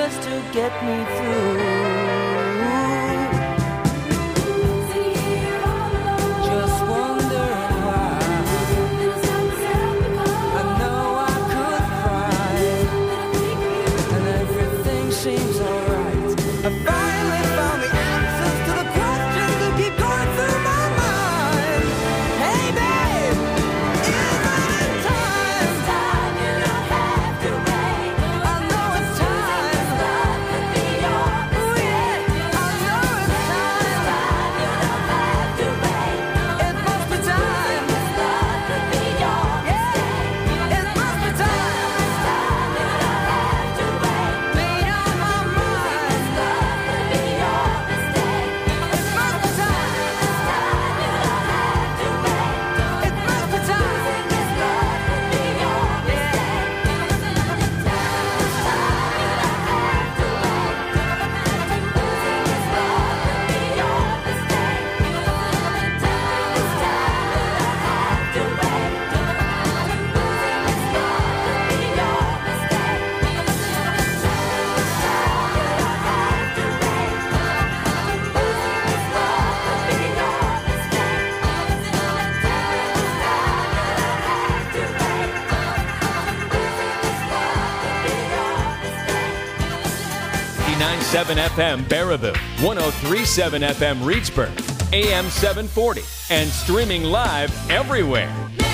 just to get me through. Just wondering why. I know I could cry, and everything seems alright. I finally found the answers to the questions that keep going through my mind. Hey babe, isn't it time? It's time, you don't have to wait. I know it's time. This love could be your mistake. I know it's time. It's time, you don't have to wait. It must be time. This love could be your mistake. It must be time. It's time, you don't have to wait. Made up my mind. This love could be your mistake. It must be time. This time, you don't have to wait. It must be time. This love could be your mistake. This time, you don't have to wait. Losing this love could be your mistake. This time, you don't have to wait. Losing this love could be your mistake. This time, you don't have to wait. Losing this love could be your mistake. This time, you don't have to wait. Losing this love could be your mistake. 99.7 FM Baraboo, 103.7 FM Reedsburg, AM 740, and streaming live everywhere.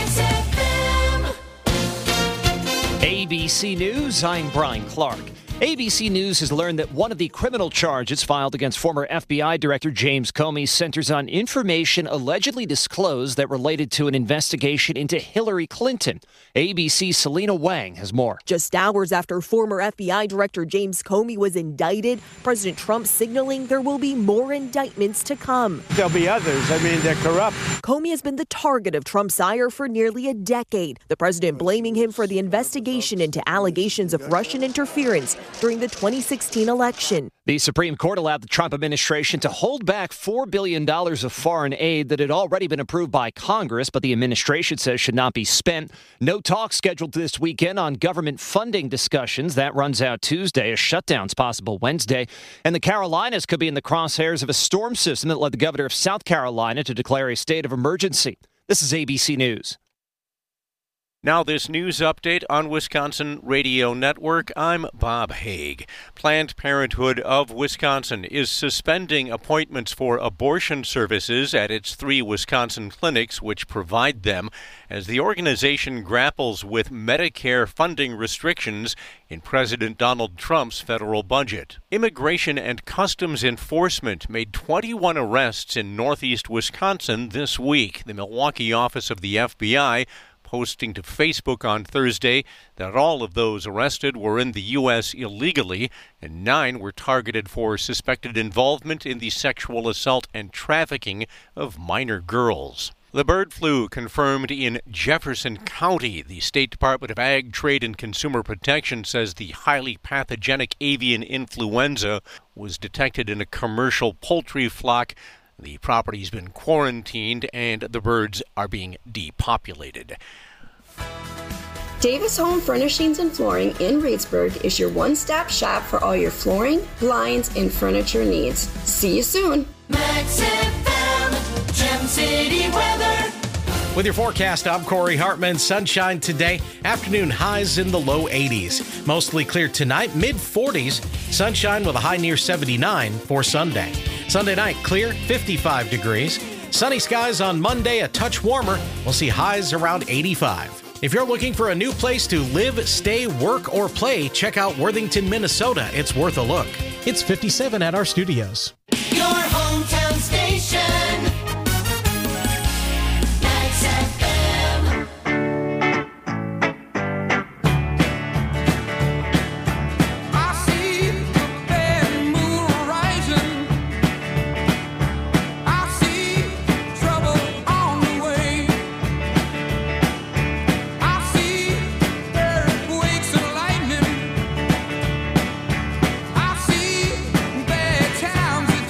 ABC News, I'm Brian Clark. ABC News has learned that one of the criminal charges filed against former FBI Director James Comey centers on information allegedly disclosed that related to an investigation into Hillary Clinton. ABC's Selena Wang has more. Just hours after former FBI Director James Comey was indicted, President Trump signaling there will be more indictments to come. There'll be others. I mean, they're corrupt. Comey has been the target of Trump's ire for nearly a decade. The president blaming him for the investigation into allegations of Russian interference during the 2016 election. The Supreme Court allowed the Trump administration to hold back $4 billion of foreign aid that had already been approved by Congress, but the administration says should not be spent. No talk scheduled this weekend on government funding discussions. That runs out Tuesday. A shutdown's possible Wednesday. And the Carolinas could be in the crosshairs of a storm system that led the governor of South Carolina to declare a state of emergency. This is ABC News. Now this news update on Wisconsin Radio Network. I'm Bob Haig. Planned Parenthood of Wisconsin is suspending appointments for abortion services at its 3 Wisconsin clinics which provide them as the organization grapples with Medicare funding restrictions in President Donald Trump's federal budget. Immigration and Customs Enforcement made 21 arrests in northeast Wisconsin this week. The Milwaukee office of the FBI posting to Facebook on Thursday that all of those arrested were in the U.S. illegally, and 9 were targeted for suspected involvement in the sexual assault and trafficking of minor girls. The bird flu confirmed in Jefferson County. The State Department of Ag, Trade, and Consumer Protection says the highly pathogenic avian influenza was detected in a commercial poultry flock. The property's been quarantined and the birds are being depopulated. Davis Home Furnishings and Flooring in Reedsburg is your one-stop shop for all your flooring, blinds, and furniture needs. See you soon. Max FM, Gem City weather. With your forecast, I'm Corey Hartman. Sunshine today. Afternoon highs in the low 80s. Mostly clear tonight, mid-40s. Sunshine with a high near 79 for Sunday. Sunday night, clear, 55 degrees. Sunny skies on Monday, a touch warmer. We'll see highs around 85. If you're looking for a new place to live, stay, work, or play, check out Worthington, Minnesota. It's worth a look. It's 57 at our studios. Your hometown station. Max FM. I see the bad moon rising. I see trouble on the way. I see earthquakes and lightning. I see bad times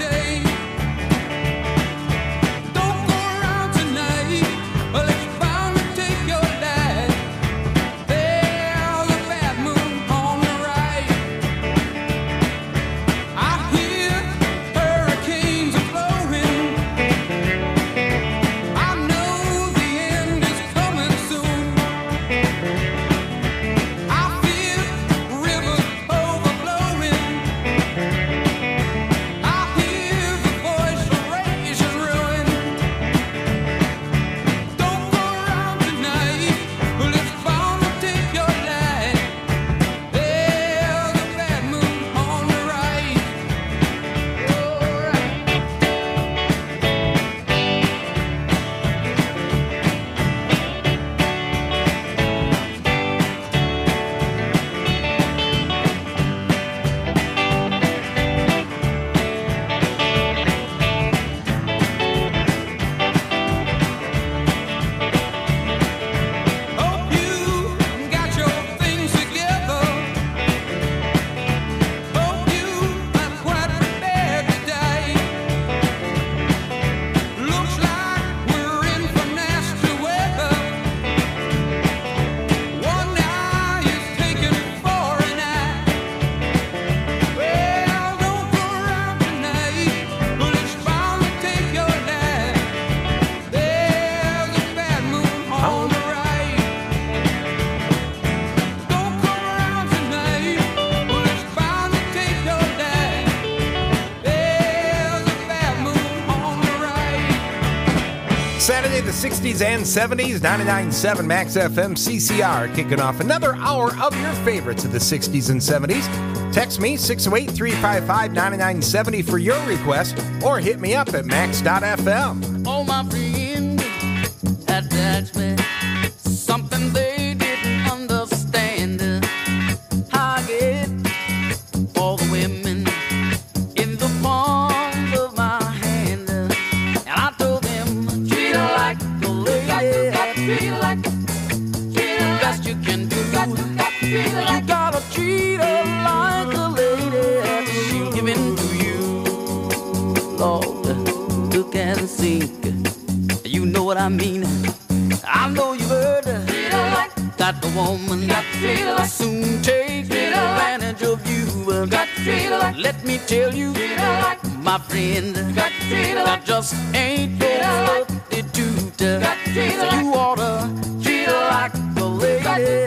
60s and 70s, 99.7 Max FM CCR, kicking off another hour of your favorites of the 60s and 70s. Text me 608-355-9970 for your request, or hit me up at max.fm. Oh, my friend had asked me something they didn't understand. I get all the women in the palms of my hand, and I told them, treat her like a lady, treat her like the best you can do. You gotta treat her like a lady, she'll give in to you. Lord, look and sink, you know what I mean. I know you heard that the woman will soon take advantage of you. Let me tell you, my friend, that just ain't no substitute. So you oughta treat her like a lady,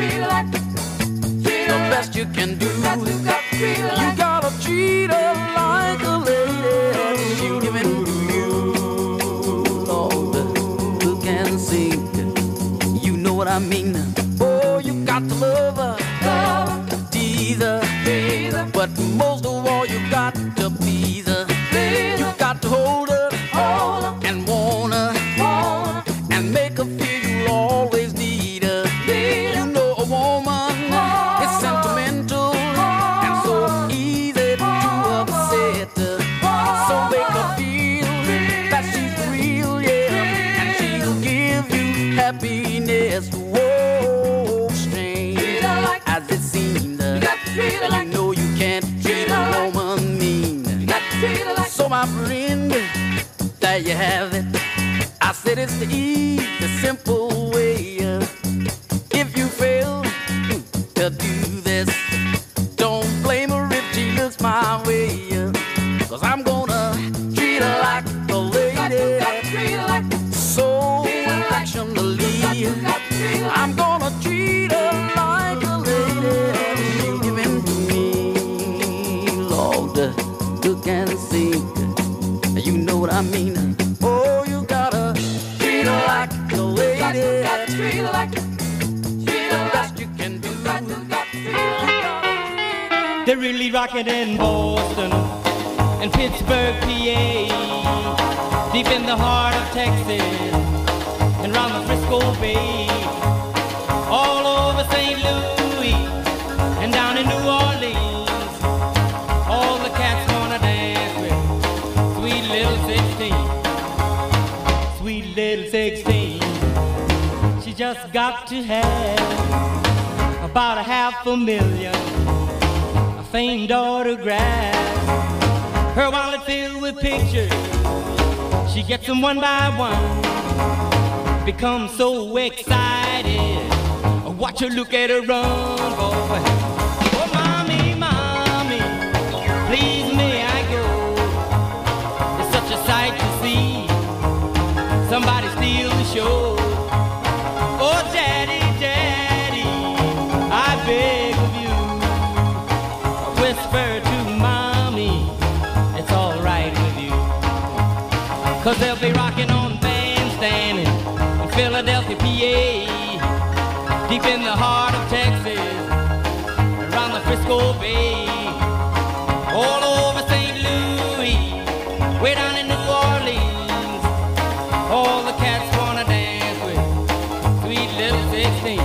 the best you can do. You gotta treat her like a lady, she'll give in to you. Lord, look and sink, you know what I mean. Oh, you got to love her, tease her, but most of all you got to please her. You got to hold her and want her and make her feel you always need her. You know a woman is sentimental and so easy to upset her. So make her feel that she's real, yeah, and she'll give you happiness. Whoa, strange as it seems, you know you can't treat a woman mean. So my friend, there you have it. I said it's the easy, simple way. If you fail to do this, don't blame her if she looks my way. 'Cause I'm gonna treat her like a lady, so affectionately. I'm gonna treat her like a lady, she'll give in to me. Lord, look and see, you know what I mean. Oh, you gotta treat her like a lady, the best you can do. They're really rocking in Boston and Pittsburgh, PA, deep in the heart of Texas and round the Frisco Bay, all over St. Louis and down in New Orleans. All the cats wanna dance with sweet little 16, sweet little 16. She just got to have about 500,000 famed autographs. Her wallet filled with pictures, she gets them one by one. Becomes so excited, watch her look at her run, boy. Oh, mommy, mommy, please may I go? It's such a sight to see, somebody steal the show. Oh, daddy, daddy, I beg of you, whisper to mommy, it's all right with you. 'Cause they'll be rocking on Bandstand in Philadelphia, PA, deep in the heart of Texas, around the Frisco Bay, all over St. Louis, way down in New Orleans. All the cats wanna dance with sweet little 16.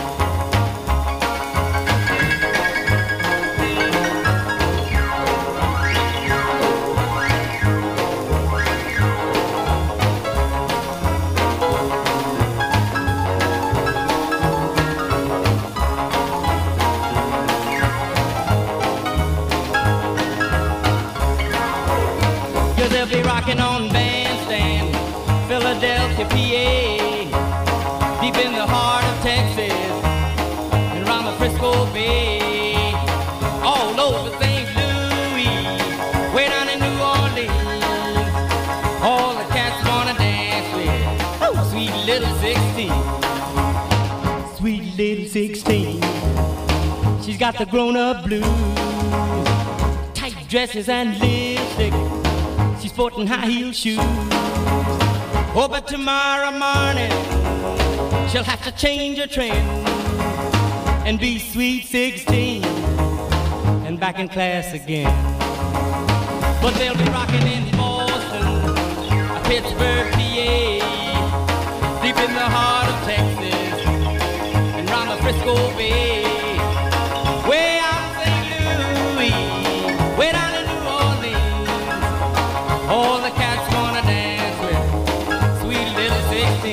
They'll be rocking on Bandstand, Philadelphia, PA, deep in the heart of Texas, and around the Frisco Bay, all over St. Louis, way down in New Orleans. All the cats wanna dance with sweet little 16, sweet little 16. She's got the grown-up blues, tight dresses and lipstick. She's sporting high heel shoes. Oh, but tomorrow morning she'll have to change her trend and be sweet 16 and back in class again. But they'll be rocking in Boston, Pittsburgh, PA, deep in the heart of Texas and round the Frisco Bay, way out in St. Louis, way down in New Orleans. All the cats wanna dance with sweet little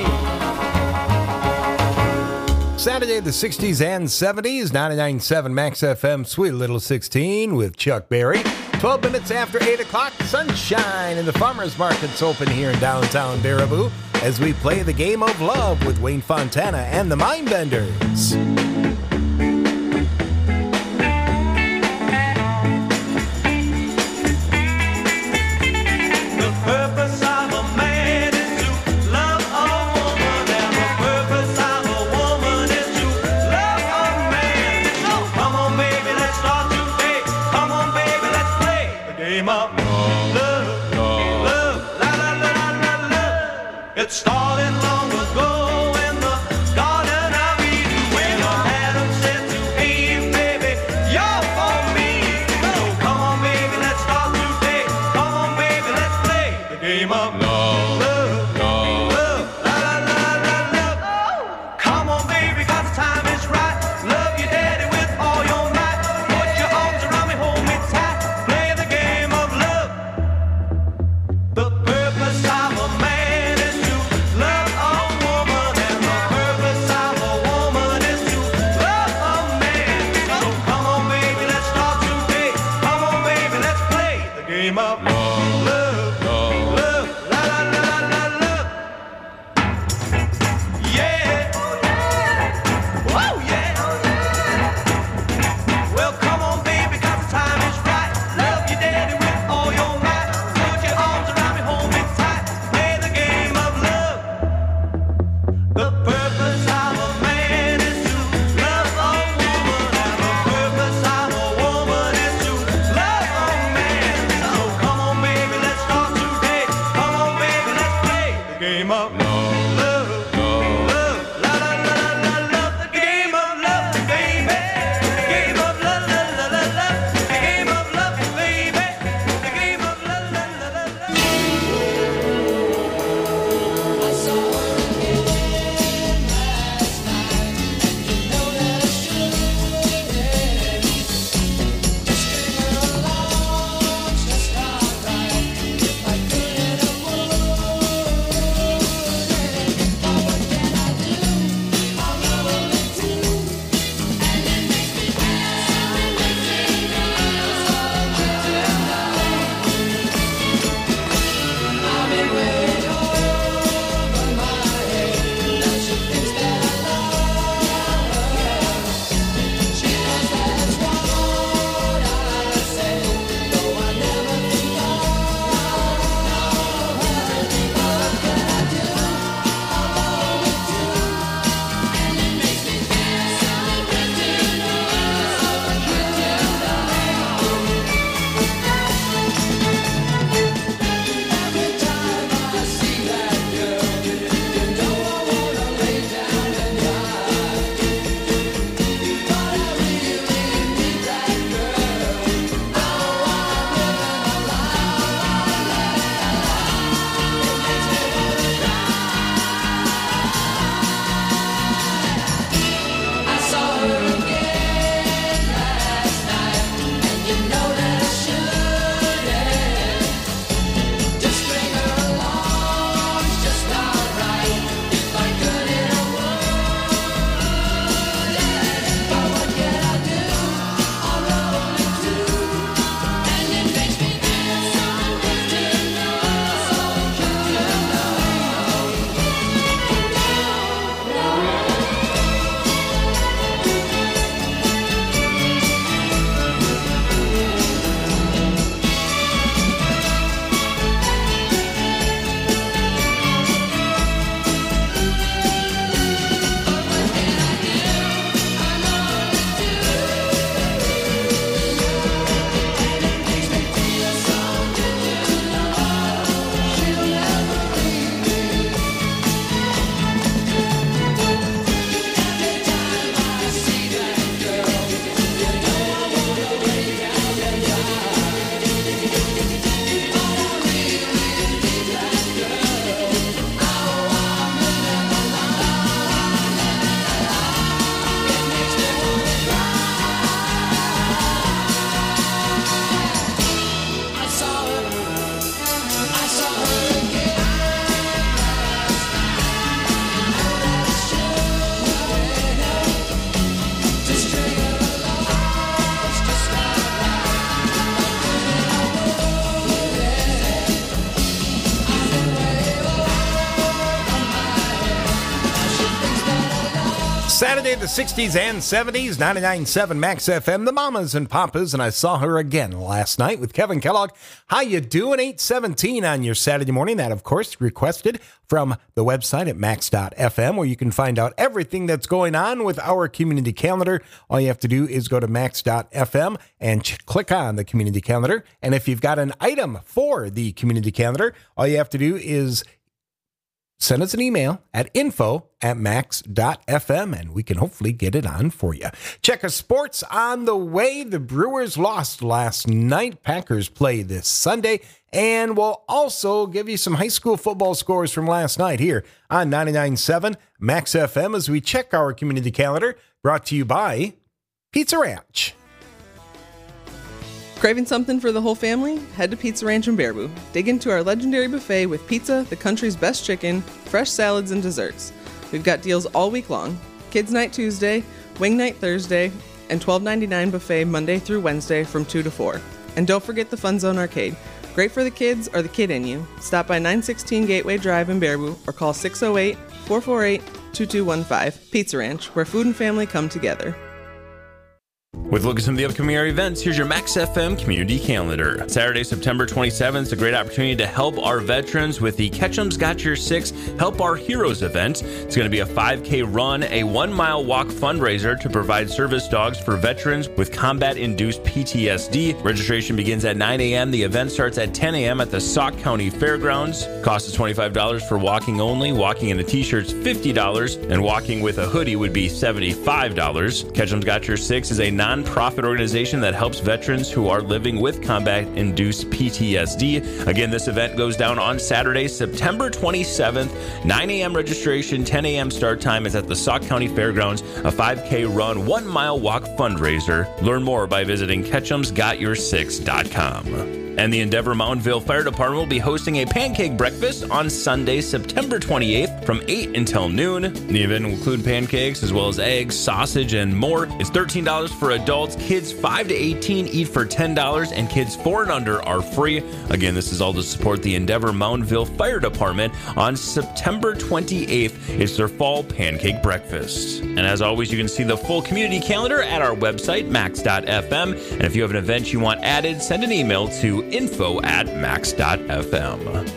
16. Saturday, the 60s and 70s, 99.7 Max FM, Sweet Little 16 with Chuck Berry. 12 minutes after 8 o'clock, sunshine, and the farmers market's open here in downtown Baraboo as we play the game of love with Wayne Fontana and the Mindbenders. The purpose of a man is to love a woman, and the purpose of a woman is to love a man. So come on, baby, let's start today. Come on, baby, let's play the game of love, love, la la la la la. It started long ago in the Garden of Eden when Adam said to Eve, baby, you're for me. So come on, baby, let's start today. Come on, baby, let's play the game of love, love, love, la la la la la. Come on, baby, 'cause the time is right. Love your daddy with all your might. Put your arms around me, hold me tight. Play the game of love. The purpose of a man is to love into the 60s and 70s, 99.7 Max FM, the Mamas and Papas, and I saw her again last night with Kevin Kellogg. How you doing? 8:17 on your Saturday morning. That, of course, requested from the website at max.fm, where you can find out everything that's going on with our community calendar. All you have to do is go to max.fm and click on the community calendar. And if you've got an item for the community calendar, all you have to do is send us an email at info@max.fm, and we can hopefully get it on for you. Check a sports on the way. The Brewers lost last night. Packers play this Sunday. And we'll also give you some high school football scores from last night here on 99.7 Max FM as we check our community calendar, brought to you by Pizza Ranch. Craving something for the whole family? Head to Pizza Ranch in Baraboo. Dig into our legendary buffet with pizza, the country's best chicken, fresh salads, and desserts. We've got deals all week long. Kids Night Tuesday, Wing Night Thursday, and $12.99 buffet Monday through Wednesday from 2 to 4. And don't forget the Fun Zone Arcade. Great for the kids or the kid in you. Stop by 916 Gateway Drive in Baraboo or call 608-448-2215. Pizza Ranch, where food and family come together. With a look at some of the upcoming area events, here's your Max FM community calendar. Saturday, September 27th is a great opportunity to help our veterans with the Ketchum's Got Your Six Help Our Heroes event. It's going to be a 5K run, a 1-mile walk fundraiser to provide service dogs for veterans with combat-induced PTSD. Registration begins at 9 a.m. The event starts at 10 a.m. at the Sauk County Fairgrounds. Cost is $25 for walking only. Walking in a t-shirt is $50, and walking with a hoodie would be $75. Ketchum's Got Your Six is a non-profit organization that helps veterans who are living with combat-induced PTSD. Again, this event goes down on Saturday, September 27th, 9 a.m. registration, 10 a.m. start time. Is at the Sauk County Fairgrounds, a 5K run, 1-mile walk fundraiser. Learn more by visiting ketchumsgotyoursix.com. And the Endeavor Mountainville Fire Department will be hosting a pancake breakfast on Sunday, September 28th from 8 until noon. The event will include pancakes as well as eggs, sausage, and more. It's $13 for adults. Kids 5 to 18 eat for $10, and kids 4 and under are free. Again, this is all to support the Endeavor Mountainville Fire Department on September 28th. It's their fall pancake breakfast. And as always, you can see the full community calendar at our website, max.fm. And if you have an event you want added, send an email to info@max.fm.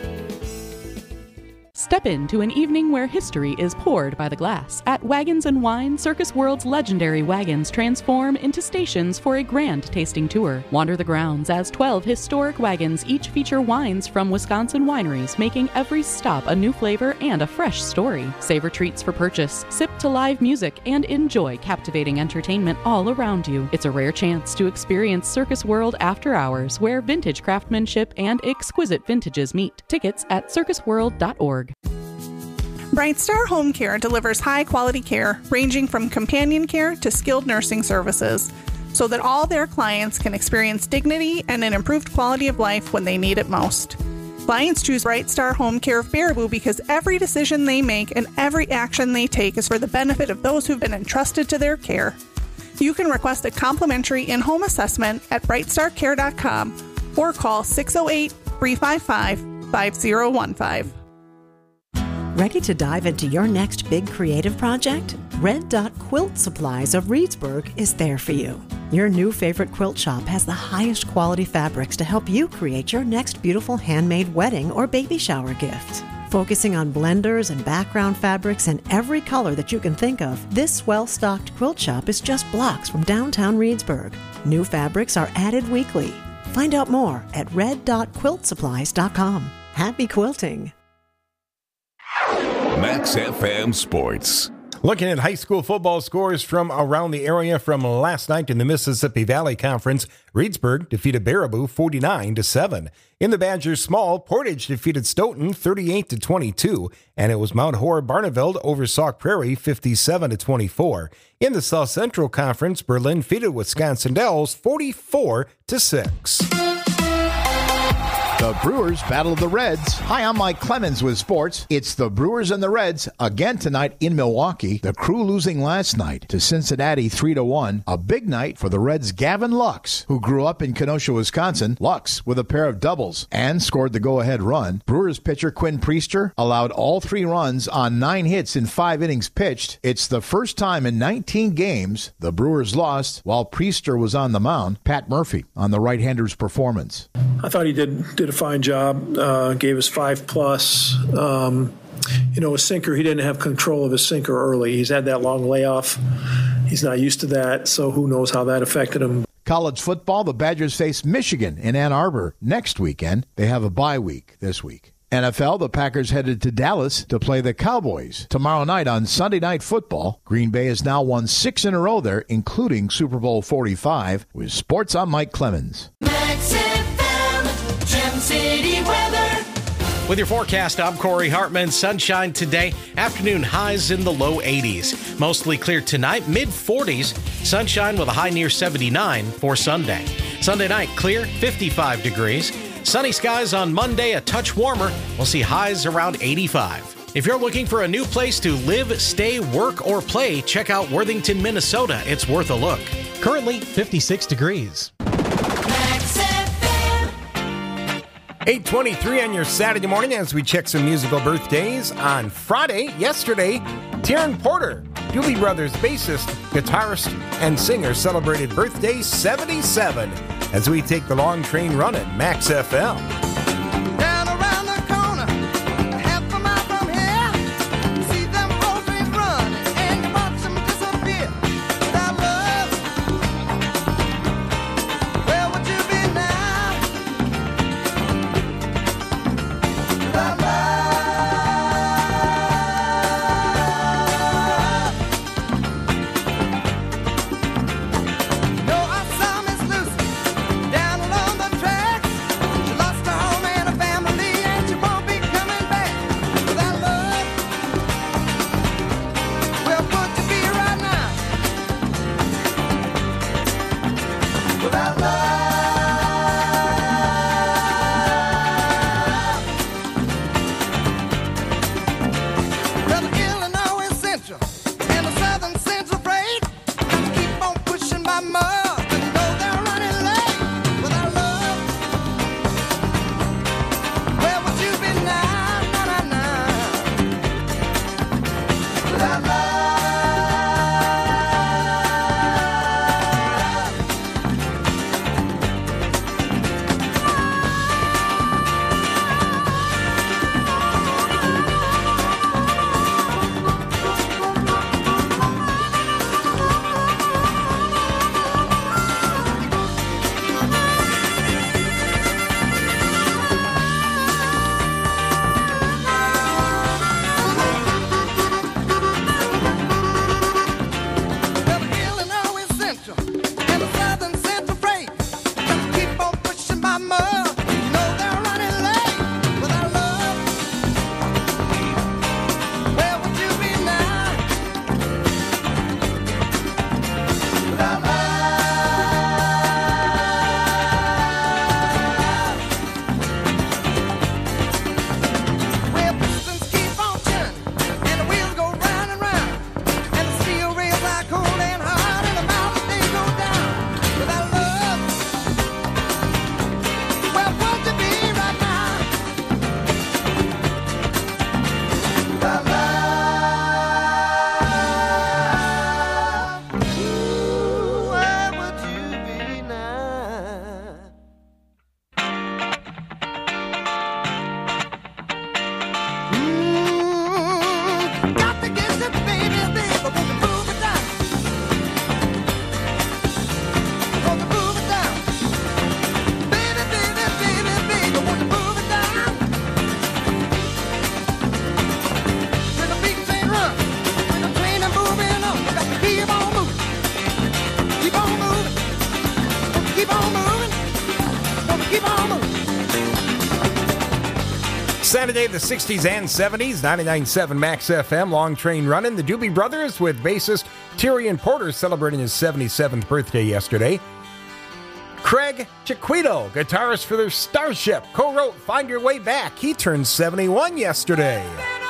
Step into an evening where history is poured by the glass. At Wagons and Wine, Circus World's legendary wagons transform into stations for a grand tasting tour. Wander the grounds as 12 historic wagons each feature wines from Wisconsin wineries, making every stop a new flavor and a fresh story. Savor treats for purchase, sip to live music, and enjoy captivating entertainment all around you. It's a rare chance to experience Circus World after hours, where vintage craftsmanship and exquisite vintages meet. Tickets at circusworld.org. Bright Star Home Care delivers high-quality care, ranging from companion care to skilled nursing services, so that all their clients can experience dignity and an improved quality of life when they need it most. Clients choose Bright Star Home Care of Baraboo because every decision they make and every action they take is for the benefit of those who've been entrusted to their care. You can request a complimentary in-home assessment at brightstarcare.com or call 608-355-5015. Ready to dive into your next big creative project? Red Dot Quilt Supplies of Reedsburg is there for you. Your new favorite quilt shop has the highest quality fabrics to help you create your next beautiful handmade wedding or baby shower gift. Focusing on blenders and background fabrics in every color that you can think of, this well-stocked quilt shop is just blocks from downtown Reedsburg. New fabrics are added weekly. Find out more at red.quiltsupplies.com. Happy quilting! Max FM Sports. Looking at high school football scores from around the area from last night in the Mississippi Valley Conference, Reedsburg defeated Baraboo 49-7. In the Badgers Small, Portage defeated Stoughton 38-22, and it was Mount Horeb Barneveld over Sauk Prairie 57-24. In the South Central Conference, Berlin defeated Wisconsin Dells 44-6. The Brewers battle the Reds. Hi, I'm Mike Clemens with sports. It's the Brewers and the Reds again tonight in Milwaukee. The Crew losing last night to Cincinnati 3-1. A big night for the Reds' Gavin Lux, who grew up in Kenosha, Wisconsin. Lux with a pair of doubles and scored the go-ahead run. Brewers pitcher Quinn Priester allowed all 3 runs on 9 hits in 5 innings pitched. It's the first time in 19 games the Brewers lost while Priester was on the mound. Pat Murphy on the right-hander's performance. I thought he did a fine job, gave us 5+. His sinker, he didn't have control of his sinker early. He's had that long layoff. He's not used to that, so who knows how that affected him. College football, the Badgers face Michigan in Ann Arbor next weekend. They have a bye week this week. NFL, the Packers headed to Dallas to play the Cowboys tomorrow night on Sunday Night Football. Green Bay has now won 6 in a row there, including Super Bowl 45. With sports, I'm Mike Clemens. Max FM, Gem City weather. With your forecast, I'm Corey Hartman. Sunshine today. Afternoon highs in the low 80s. Mostly clear tonight, mid-40s. Sunshine with a high near 79 for Sunday. Sunday night, clear, 55 degrees. Sunny skies on Monday, a touch warmer. We'll see highs around 85. If you're looking for a new place to live, stay, work, or play, check out Worthington, Minnesota. It's worth a look. Currently 56 degrees. 8:23 on your Saturday morning as we check some musical birthdays. On Friday, yesterday, Tieran Porter, Doobie Brothers bassist, guitarist, and singer, celebrated birthday 77 as we take the long train running. Max FM. Down around the corner, half a mile from here, see them old trains run and you watch them disappear. Without love, where would you be now? Without love, you know I saw Miss Lucy down along the tracks. She lost her home and her family, and she won't be coming back. Without love, where would you be right now? Without love, well, the Illinois Central and the Southern Central freight got to keep on pushing by mud. You know they're running late. Without love, where would you be now? Na, na, na. Without love, well, the Illinois Central and the Southern Central freight got to keep on pushing by mud. You know they're running late. Without love, where would you be now? Without love, well, pistons keep on turning and the wheels go round and round, and the steel rails are cold and hard, and the mountains they go down. Without love, where would you be right now? Without love, ooh, where would you be now? Got to get you, baby, baby, won't you move it down? Won't you move it down? Baby, baby, baby, baby, won't you move it down? When the big train runs, when the train is moving on, you got to keep on moving. Keep on moving. Keep on moving. Keep on moving. Saturday, the 60s and 70s, 99.7 Max FM, long train running. The Doobie Brothers with bassist Tieran Porter celebrating his 77th birthday yesterday. Craig Chiquito, guitarist for their Starship, co-wrote Find Your Way Back. He turned 71 yesterday.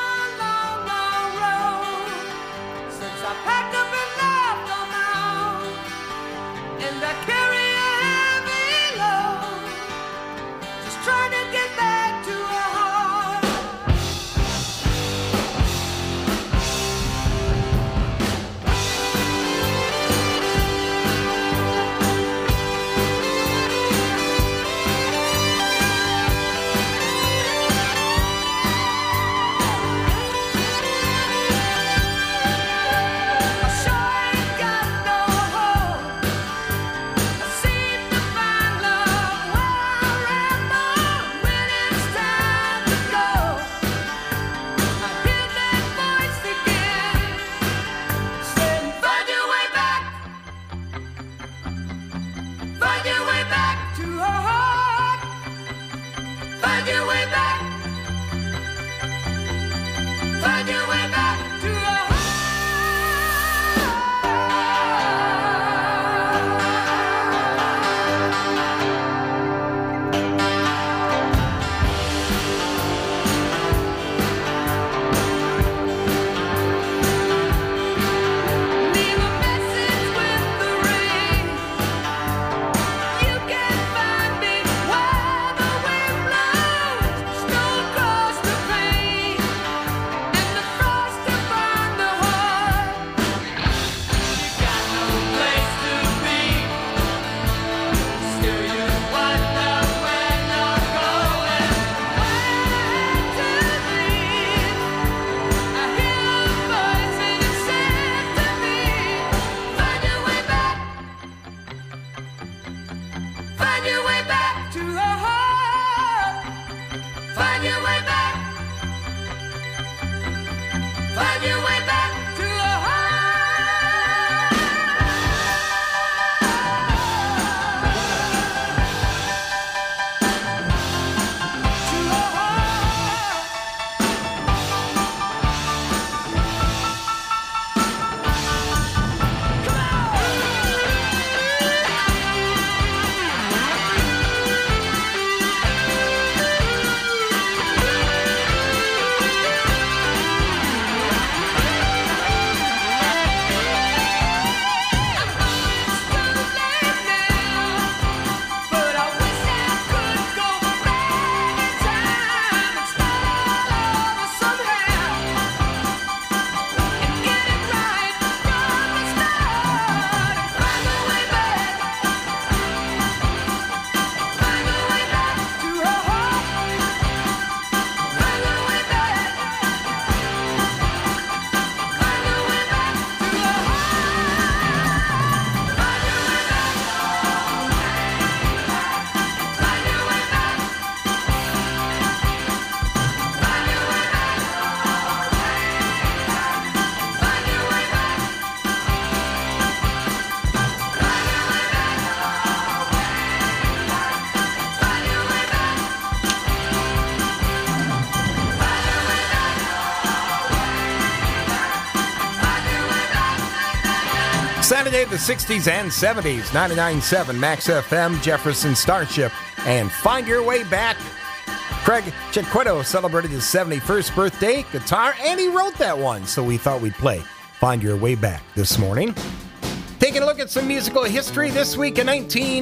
Saturday, the 60s and 70s, 99.7 Max FM, Jefferson Starship, and Find Your Way Back. Craig Chiquito celebrated his 71st birthday, guitar, and he wrote that one, so we thought we'd play Find Your Way Back this morning. Taking a look at some musical history, this week in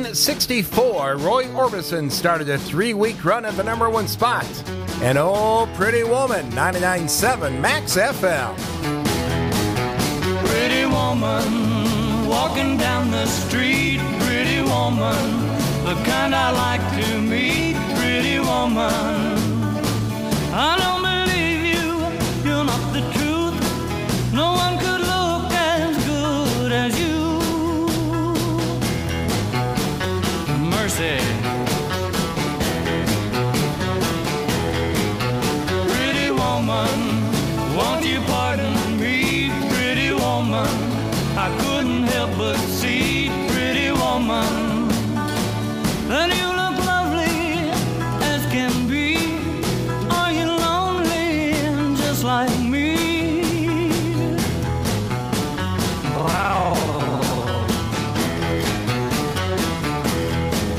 1964, Roy Orbison started a 3-week run at the #1 spot. And Oh, Pretty Woman, 99.7 Max FM. Pretty woman, walking down the street, pretty woman, the kind I like to meet, pretty woman. I don't believe you, you're not the truth, no one could look as good as you. Mercy. Pretty woman, won't you pardon me, pretty woman, I couldn't help but see, pretty woman, that you look lovely as can be. Are you lonely just like me? Wow.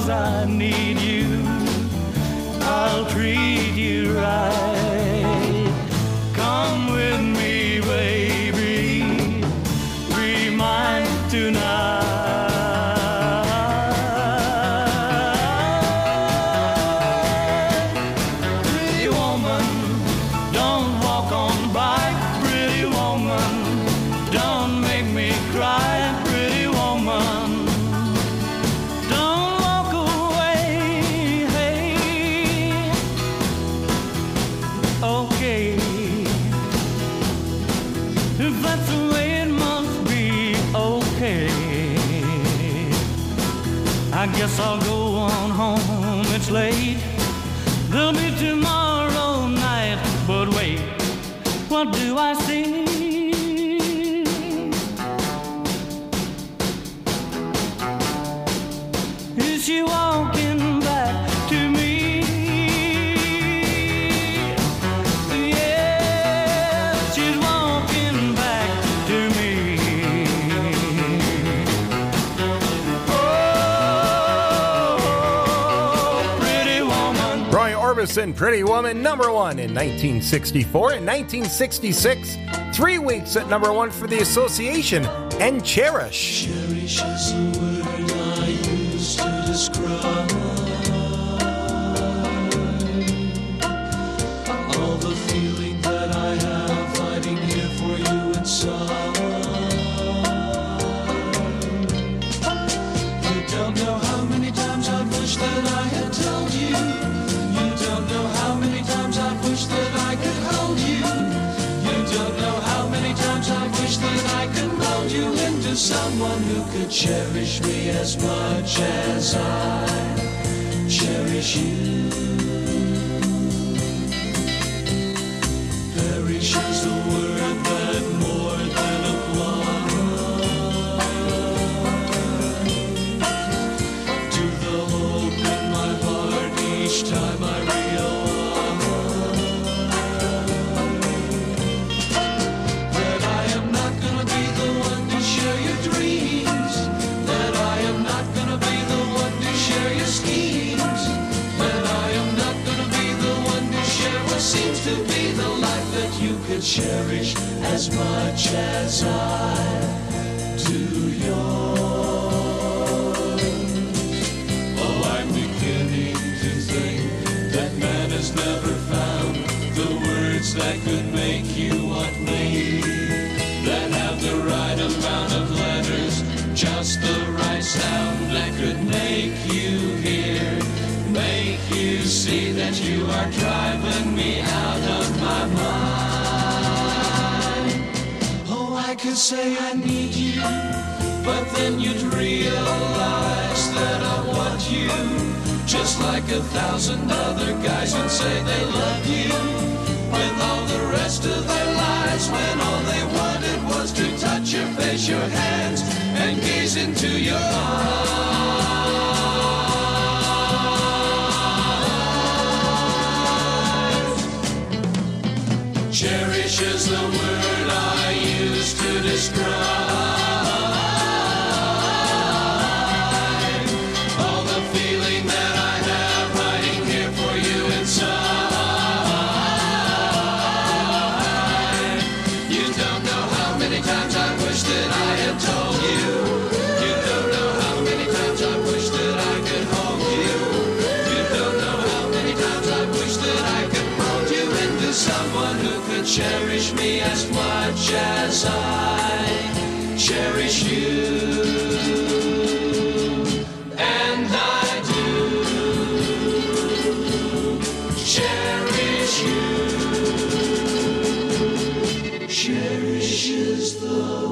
'cause I need you. I'll treat you right. Come with me, baby. Be mine tonight. Pretty woman, don't walk on by. Pretty woman, don't make me cry. Pretty woman, don't walk away. Hey, okay, if that's the way it must be, okay. I guess I'll go on home, it's late. There'll be tomorrow night, but wait, what do I see? Is she walking back to me? Yes, she's walking back to me. Oh, pretty woman. Roy Orbison, Pretty Woman, number one in 1964. In 1966, 3 weeks at number one for the Association and Cherish. Cherish is a word I use to describe all the feeling that I have hiding here for you inside. You don't know how many times I wish that I had told you. You don't know how many times I wish that I could hold you. You don't know how many times I wish that I could mold you into someone who could cherish me as much as I cherish you. Perish is a word that more than applies to the hope in my heart each time I that I am not gonna be the one to share your dreams, that I am not gonna be the one to share your schemes, that I am not gonna be the one to share what seems to be the life that you could cherish as much as I do yours. Oh, I'm beginning to think that man has never found the words that could make you want me, that have the right amount of letters, just the right sound that could make you hear, make you see that you are driving me out of my mind. Oh, I could say I need you, but then you'd realize that I want you, just like 1,000 other guys would say they love you, with all the rest of their lives, when all they wanted was to touch your face, your hands, and gaze into your eyes. Cherish is the word I use to describe all the feeling that I have hiding here for you inside. You don't know how many times I wish that I had told you. You don't know how many times I wish that I could hold you. You don't know how many times I wish that I could mold you into someone who could cherish me as much as I cherish you. And I do cherish you. Cherish is the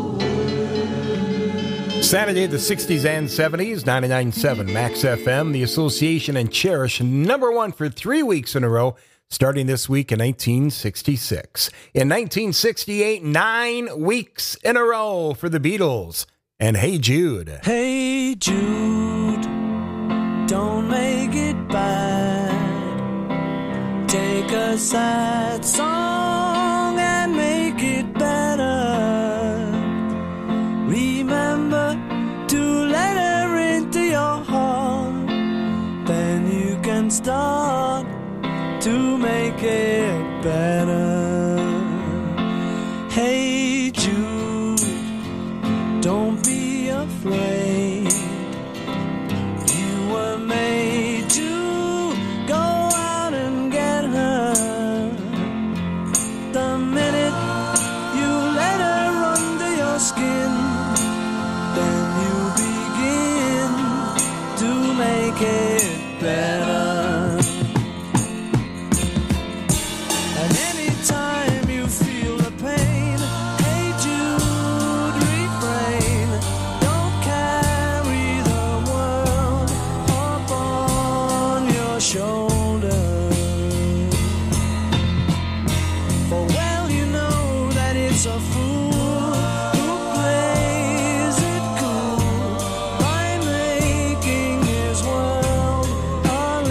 word. Saturday, the 60s and 70s, 99.7 Max FM, the Association and Cherish, number one for 3 weeks in a row, starting this week in 1966. In 1968, 9 weeks in a row for the Beatles and Hey Jude. Hey Jude, don't make it bad. Take a sad song and make it better. Remember to let her into your heart start to make it better. Hey Jude, don't be afraid. You were made to go out and get her. The minute you let her under your skin, then you begin to make it better. And anytime you feel the pain, hey Jude, refrain. Don't carry the world up on your shoulder. For well you know that it's a fool who plays it cool by making his world a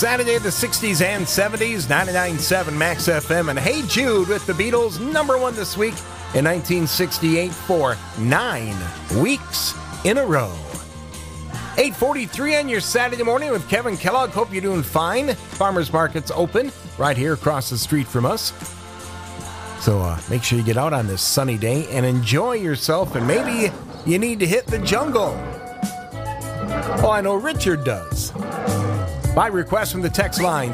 Saturday, the 60s and 70s, 99.7 Max FM, and Hey Jude with the Beatles, number one this week in 1968 for 9 weeks in a row. 8:43 on your Saturday morning with Kevin Kellogg. Hope you're doing fine. Farmers Market's open right here across the street from us. So make sure you get out on this sunny day and enjoy yourself, and maybe you need to hit the jungle. Oh, I know Richard does. By request from the text line,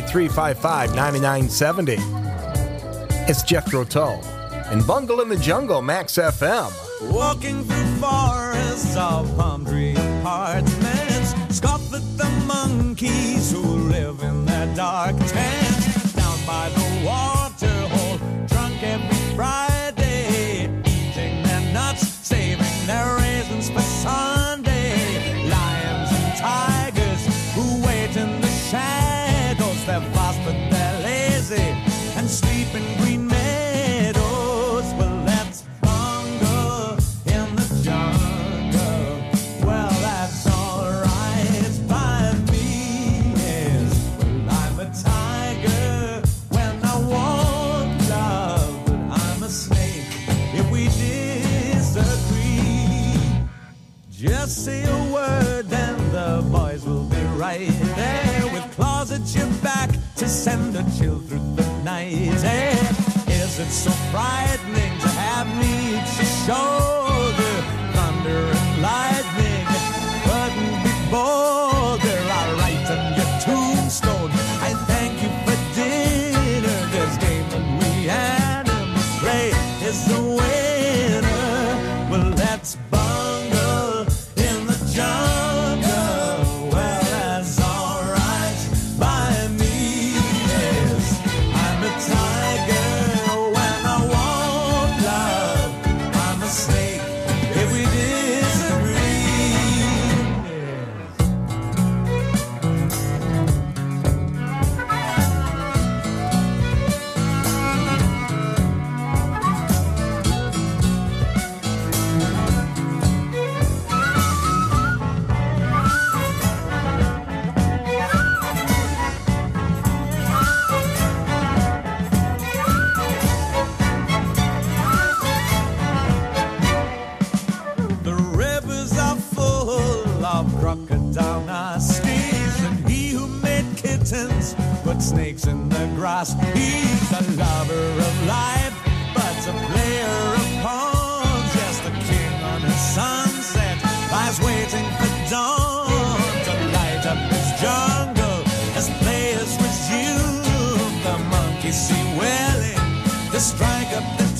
608-355-9970. It's Jethro Tull and Bungle in the Jungle, Max FM. Walking through forests of palm tree apartments, scoff at the monkeys who live in their dark tents. Down by the water hole, drunk every Friday, eating their nuts, saving their raisins for Sunday. Lions and tigers who wait in the shadows, they're fast but they're lazy and sleep in green meadows. Well, let's bungle in the jungle. Well, that's alright by me. Yes, well, I'm a tiger when I want love, but I'm a snake if we disagree. Just say a word and the boys will be right there with claws at your back to send a chill through the night. Hey, is it so frightening to have me eat your shoulder? Thunder and lightning couldn't be bolder. I'll write on your tombstone, I thank you for dinner. This game that we animals play is the winner. Well, let's bungle in the jungle. Well, that's alright by me. Yes, I'm a tiger when I want love. I'm a snake if we The rivers are full of crocodile nasties, and he who made kittens put snakes in the grass. He's a lover of life, but a player of pawns. Yes, the king on his sunset lies waiting for dawn to light up his jungle as players resume. The monkeys see willing to strike up the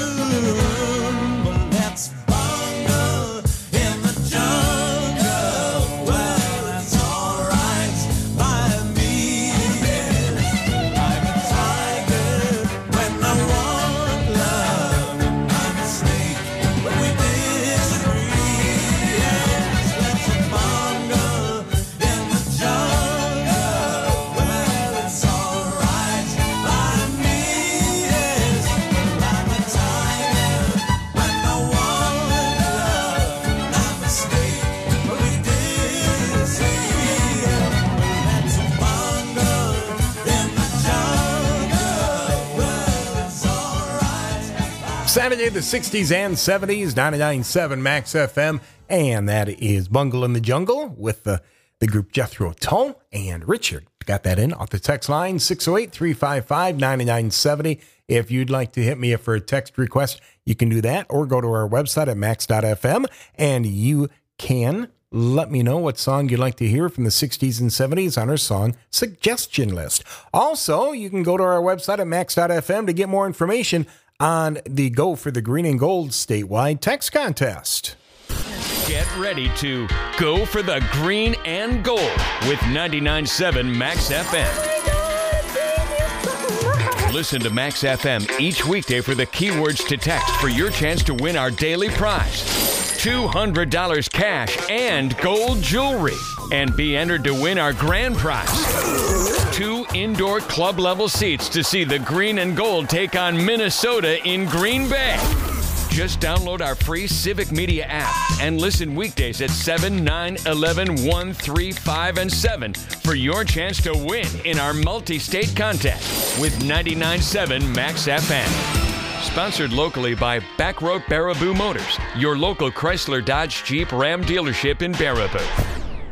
tune. Well, let's bungle in the jungle. Well, that's alright by me. Yes, I'm a tiger when I want love. I'm a snake when we disagree. Yes, let's bungle in the jungle. Well, it's alright by me. Yes, I'm a tiger when I want love. I'm a snake when we disagree. Let's bungle in the jungle. Well, it's alright. Saturday, the 60s and 70s, 99.7 Max FM, and that is Bungle in the Jungle with the group Jethro Tull and Richard. Got that in off the text line, 608-355-9970. If you'd like to hit me up for a text request, you can do that, or go to our website at max.fm, and you can let me know what song you'd like to hear from the 60s and 70s on our song suggestion list. Also, you can go to our website at max.fm to get more information on the Go for the Green and Gold statewide text contest. Get ready to go for the green and gold with 99.7 Max FM. Listen to Max FM each weekday for the keywords to text for your chance to win our daily prize. $200 cash and gold jewelry. And be entered to win our grand prize. 2 indoor club level seats to see the green and gold take on Minnesota in Green Bay. Just download our free Civic Media app and listen weekdays at 7, 9, 11, 1, 3, 5, and 7 for your chance to win in our multi-state contest with 99.7 Max FM. Sponsored locally by Backroad Baraboo Motors, your local Chrysler Dodge Jeep Ram dealership in Baraboo.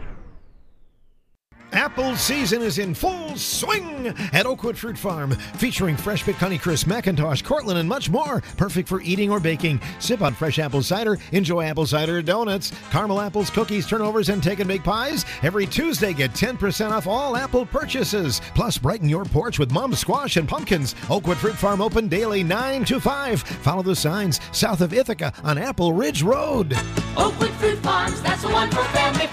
Apple season is in full swing at Oakwood Fruit Farm, featuring fresh picked Honeycrisp, McIntosh, Cortland, and much more. Perfect for eating or baking. Sip on fresh apple cider. Enjoy apple cider donuts, caramel apples, cookies, turnovers, and take and bake pies. Every Tuesday, get 10% off all apple purchases. Plus, brighten your porch with mum squash and pumpkins. Oakwood Fruit Farm open daily 9 to 5. Follow the signs south of Ithaca on Apple Ridge Road. Oakwood Fruit Farms, that's the one for family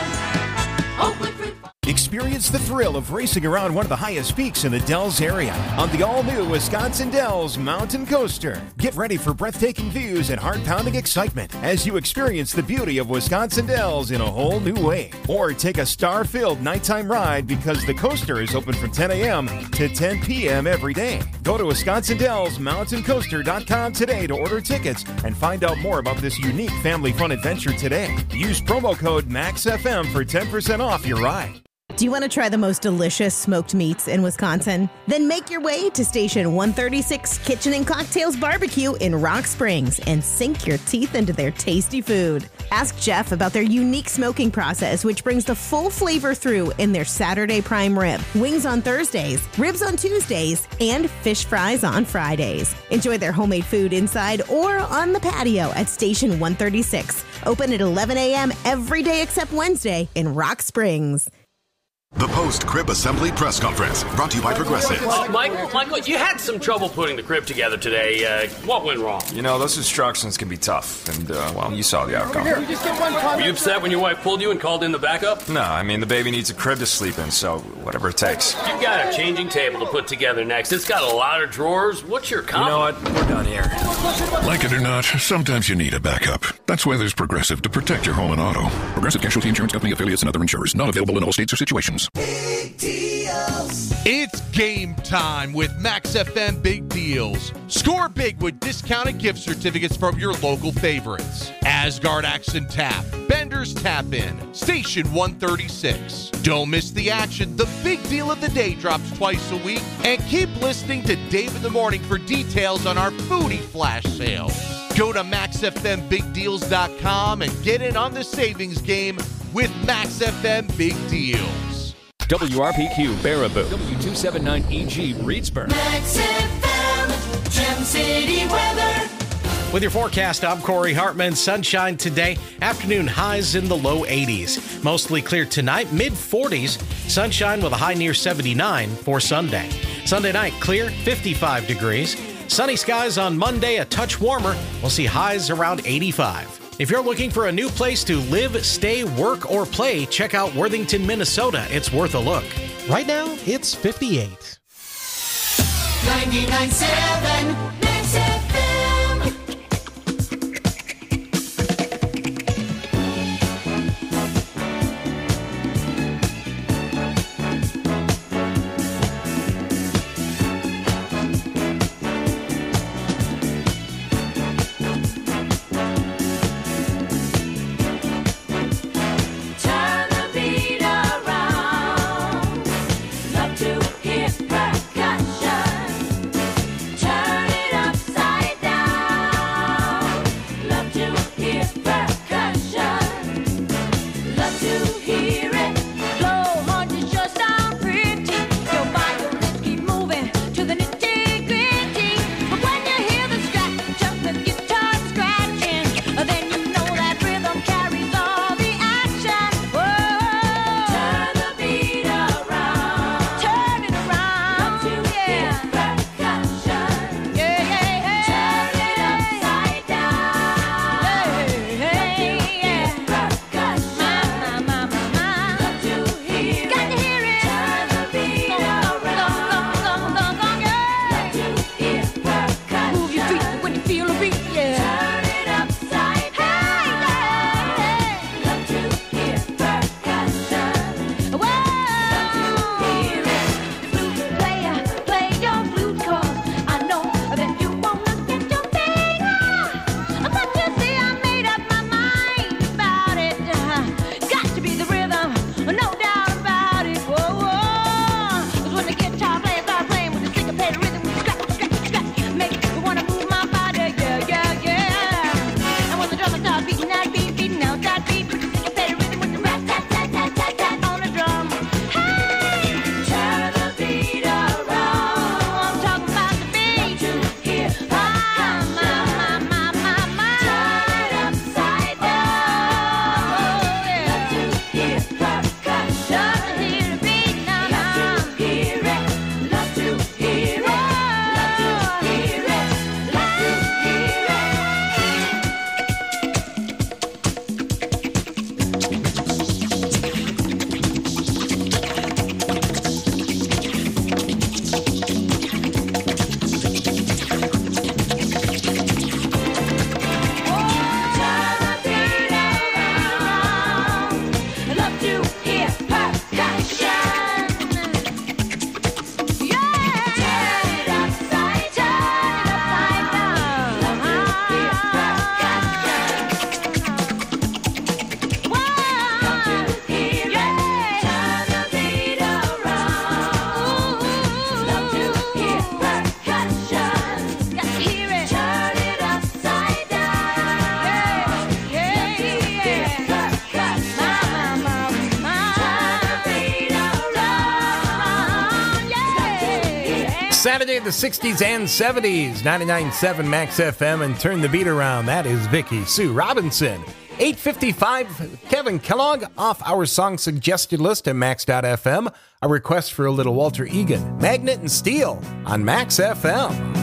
fun. Oakwood Fruit Farms. Experience the thrill of racing around one of the highest peaks in the Dells area on the all-new Wisconsin Dells Mountain Coaster. Get ready for breathtaking views and heart-pounding excitement as you experience the beauty of Wisconsin Dells in a whole new way. Or take a star-filled nighttime ride because the coaster is open from 10 a.m. to 10 p.m. every day. Go to WisconsinDellsMountainCoaster.com today to order tickets and find out more about this unique family fun adventure today. Use promo code MAXFM for 10% off your ride. Do you want to try the most delicious smoked meats in Wisconsin? Then make your way to Station 136 Kitchen and Cocktails Barbecue in Rock Springs and sink your teeth into their tasty food. Ask Jeff about their unique smoking process, which brings the full flavor through in their Saturday prime rib, wings on Thursdays, ribs on Tuesdays, and fish fries on Fridays. Enjoy their homemade food inside or on the patio at Station 136. Open at 11 a.m. every day except Wednesday in Rock Springs. The post-crib assembly press conference, brought to you by Progressive. Michael, you had some trouble putting the crib together today. What went wrong? You know, those instructions can be tough, and, well, you saw the outcome. Were you upset when your wife pulled you and called in the backup? No, I mean, the baby needs a crib to sleep in, so whatever it takes. You've got a changing table to put together next. It's got a lot of drawers. What's your comment? You know what? We're done here. Like it or not, sometimes you need a backup. That's why there's Progressive to protect your home and auto. Progressive Casualty Insurance Company affiliates and other insurers. Not available in all states or situations. Big deals. It's game time with Max FM Big Deals. Score big with discounted gift certificates from your local favorites. Asgard Accent Tap, Bender's Tap In, Station 136. Don't miss the action. The big deal of the day drops twice a week. And keep listening to Dave in the Morning for details on our foodie flash sale. Go to MaxFMBigDeals.com and get in on the savings game with Max FM Big Deals. WRPQ Baraboo, W279EG Reedsburg. Max FM, Gem City weather. With your forecast, I'm Corey Hartman. Sunshine today. Afternoon highs in the low 80s. Mostly clear tonight, mid-40s. Sunshine with a high near 79 for Sunday. Sunday night, clear, 55 degrees. Sunny skies on Monday, a touch warmer. We'll see highs around 85. If you're looking for a new place to live, stay, work, or play, check out Worthington, Minnesota. It's worth a look. Right now, it's 58. 99.7 Max FM. Turn the beat around. Love to hear percussion. Turn it upside Saturday, the 60s and 70s, 99.7 Max FM, and turn the beat around. That is Vicky Sue Robinson. 8:55, Kevin Kellogg off our song suggested list at Max.fm. A request for a little Walter Egan, Magnet and Steel on Max FM.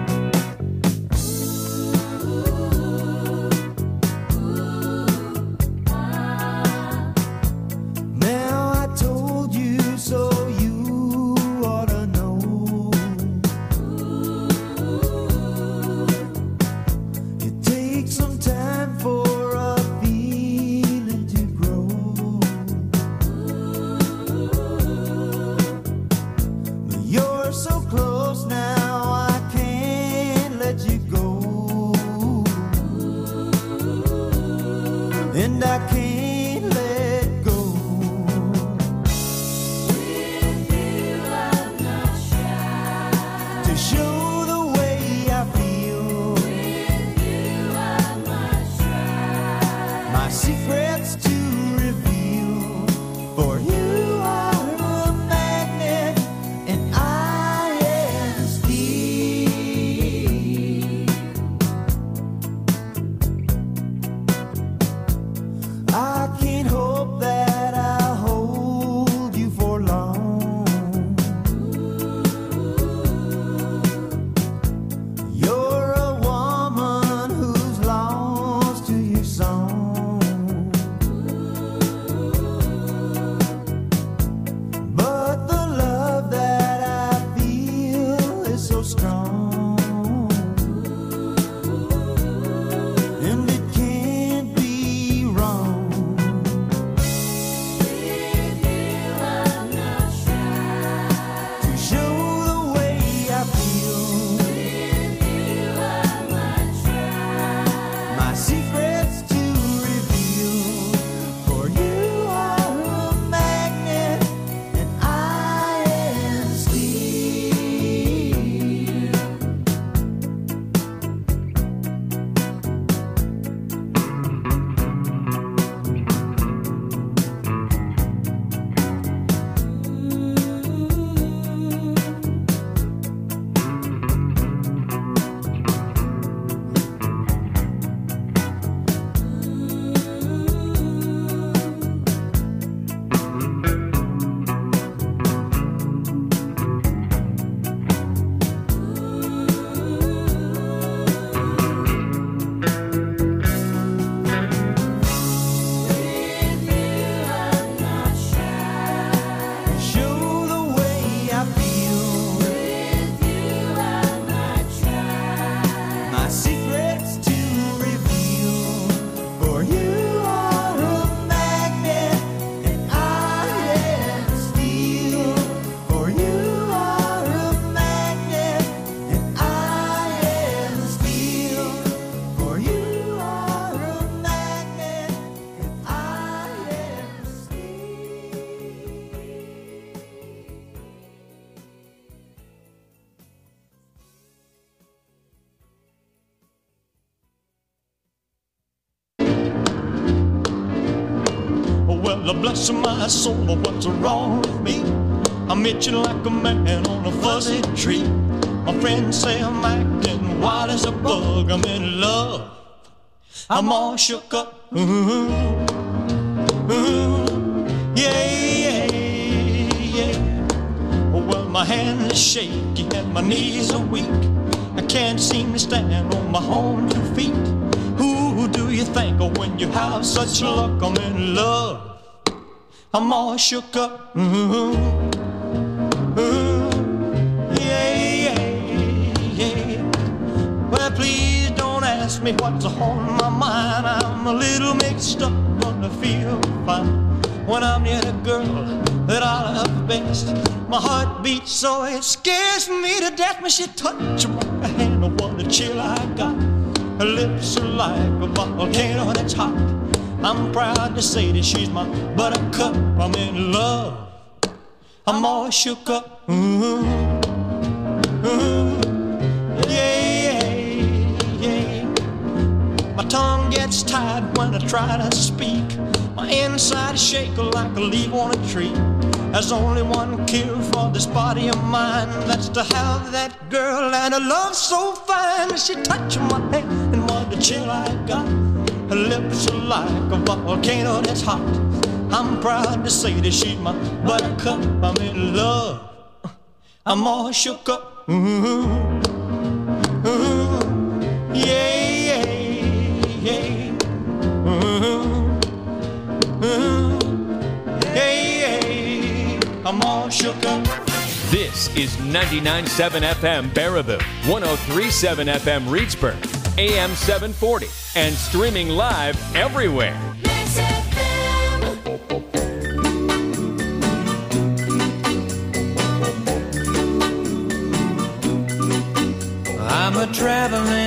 Well, bless my soul, what's wrong with me? I'm itching like a man on a fuzzy tree. My friends say I'm acting wild as a bug. I'm in love, I'm all shook up. Yeah, yeah. Well, my hands are shaky and my knees are weak. I can't seem to stand on my own 2 feet. Who do you think of when you have such luck? I'm in love, I'm all shook up. Yeah. Well, please don't ask me what's on my mind. I'm a little mixed up, but I feel fine when I'm near the girl that I love best. My heart beats so it scares me to death when she touches my hand. Oh, what a chill I got. Her lips are like a volcano that's hot. I'm proud to say that she's my buttercup. I'm in love, I'm all shook up. Yeah. My tongue gets tied when I try to speak. My inside is shaking like a leaf on a tree. There's only one cure for this body of mine. That's to have that girl and a love so fine. She touched my hand and what a chill I got. Her lips are like a volcano that's hot. I'm proud to say that she's my buttercup. I'm in love. I'm all shook up. Ooh, ooh, yeah, yeah, yeah. Ooh, ooh, yeah, yeah. I'm all shook up. This is 99.7 FM Baraboo, 103.7 FM Reedsburg, AM 740, and streaming live everywhere. I'm a traveling